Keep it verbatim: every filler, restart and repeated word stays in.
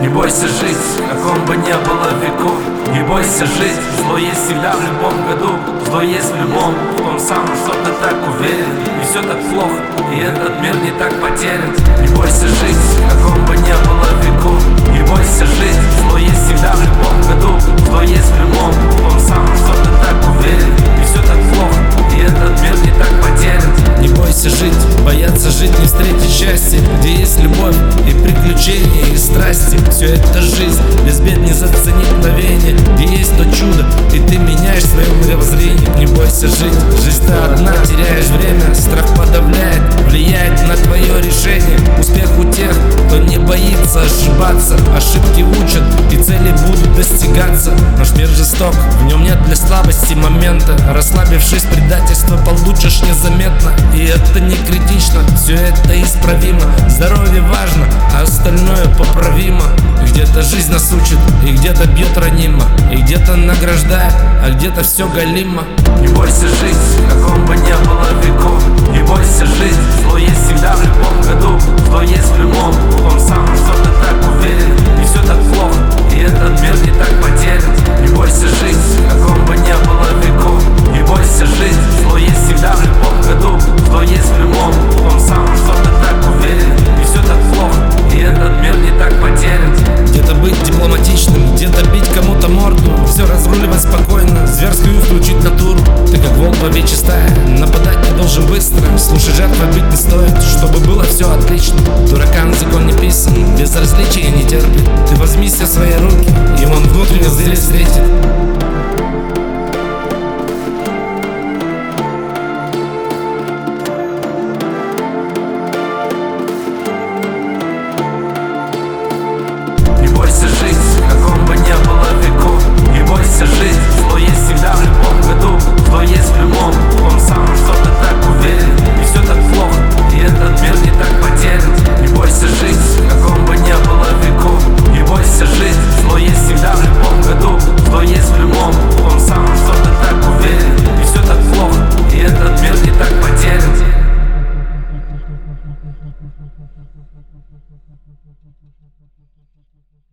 Не бойся жить, каком бы ни было веку. Не бойся жить, зло есть всегда в любом году. Зло есть в любом, в том самом, что ты так уверен. Не все так плохо, и этот мир не так потерян. Не бойся жить, каком бы ни было веку. Не бойся жить, зло есть всегда в любом году. Зло есть в любом, в том самом, что ты так уверен. Не все так плохо, и этот мир не так потерян. Не бойся жить, бояться жить, не встретить счастье, где есть любовь и приключения, и страсти. Все это жизнь, без бед не заценить мгновение, где есть то чудо, и ты меняешь свое мировоззрение. Не бойся жить, жизнь-то одна, теряешь время, страх подавляет, влияет на твое решение. Успех у тех, кто не боится ошибаться, ошибки учат, и цели будут достигаться. Наш мир жесток, в нем нет для слабости момента. Расслабившись, предательство получишь незаметно. И это не критично, все это исправимо. Здоровье важно, а остальное поправимо. Где-то жизнь нас учит, и где-то бьет ранимо, и где-то награждает, а где-то все галимо. Не бойся жить, каком бы ни было веку. Не бойся жить, зло есть всегда в любом году. Зло есть в любом, в том самом, что ты так уверен. Не все так плохо, и этот мир не так потерян. Не бойся жить, каком бы ни было веку. Не бойся жить, зло есть всегда в любом году. Зло есть в любом, в том самом, что ты так уверен. Не все так плохо, и этот мир не так потерян. Где-то быть дипломатичным, где-то бить кому-то морду. Все разруливать спокойно, зверскую включить натуру. Ты как волк во вече стая, нападать не должен быстро. Слушай, жертвой быть не стоит, чтобы было все отлично. Дуракам закон не писан, безразличия не терпит. Ты возьми все в свои руки, и он внутренне зрелись встретит. Не бойся жить, каком бы ни было веку. Не бойся жить, зло есть всегда в любом году. Зло есть в любом, в том самом, что ты так уверен. Не все так плохо, и этот мир не так потерян. Не бойся жить, каком бы ни было веку. Не бойся жить, зло есть всегда в любом году. Зло есть в любом, в том самом, что ты так уверен. Не все так плохо, и этот мир не так потерян. Thank you.